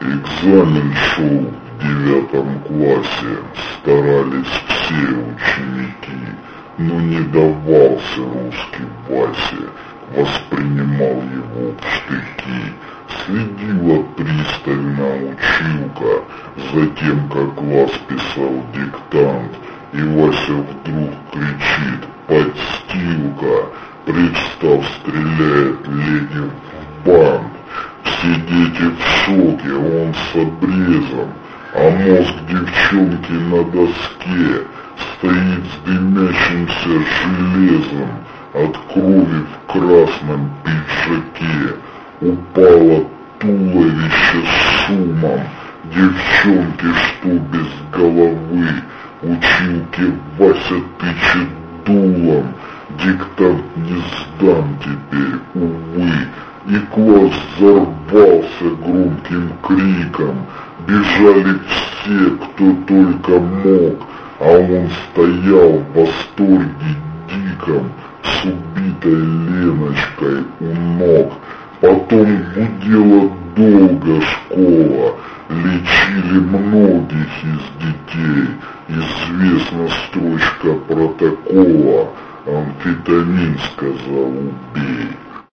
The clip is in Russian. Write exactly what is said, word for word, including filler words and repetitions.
Экзамен шел в девятом классе, старались все ученики, но не давался русский Васе, воспринимал его в штыки. Следила пристально училка за тем, как класс писал диктант, и Вася вдруг кричит: «Подстилка!» Представ, стреляет Ленин в банк. Все дети в шоке, он с обрезом, а мозг девчонки на доске стоит с дымящимся железом от крови в красном пиджаке. Упало туловище с шумом, девчонки, что без головы, училке Вася тычет дулом. Диктант не сдам теперь, увы. И класс взорвался громким криком. Бежали все, кто только мог, а он стоял в восторге диком с убитой Леночкой у ног. Потом гудела долго школа, лечили многих из детей. Известна строчка протокола: амфетамин, сказал, убей.